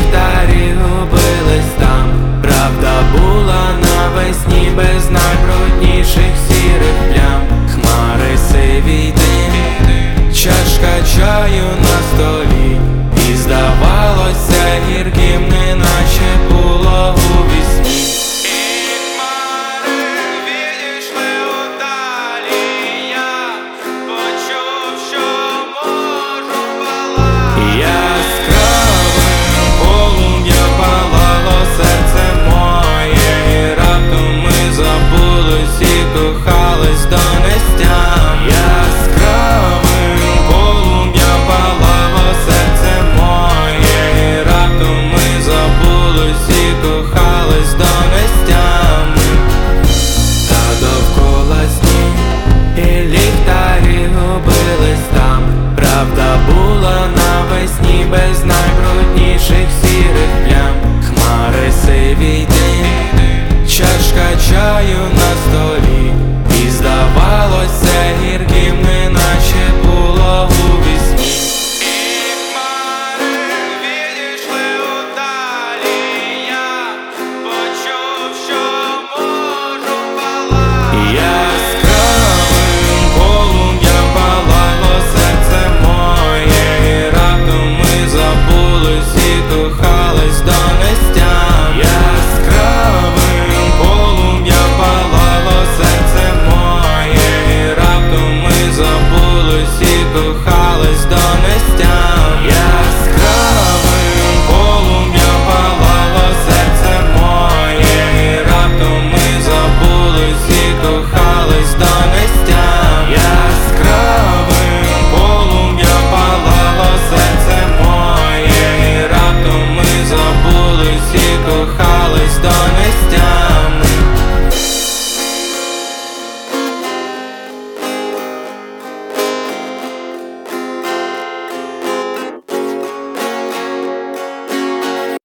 ліхтарі губились там. Правда була навесні без найбрудніших сірих плям. Хмари сиві дим, чашка чаю на столі, і здавалося гірким, неначе було у вісні. І хмари відійшли удалі, я почув, що можу палати. Яскравим полум'я палало серце моє, і раптом ми забулись і кохались до нестям. Яскравим полум'я палало серце моє, і раптом ми забулись і кохались до нестям. Та довкола сніг, і ліхтарі губились там. Правда була навесні без найбрудніших сірих плям. Хмари сиві дим, чашка чаю на столі, і здавалося гірким, неначе було у вісні. І хмари відійшли удалі, я почув, що можу палати. Яскравим полум'ям палало серце моє, і раптом ми забулись і кохались до нестям. Яскравим полум'ям палало серце моє, і раптом ми забулись і кохались до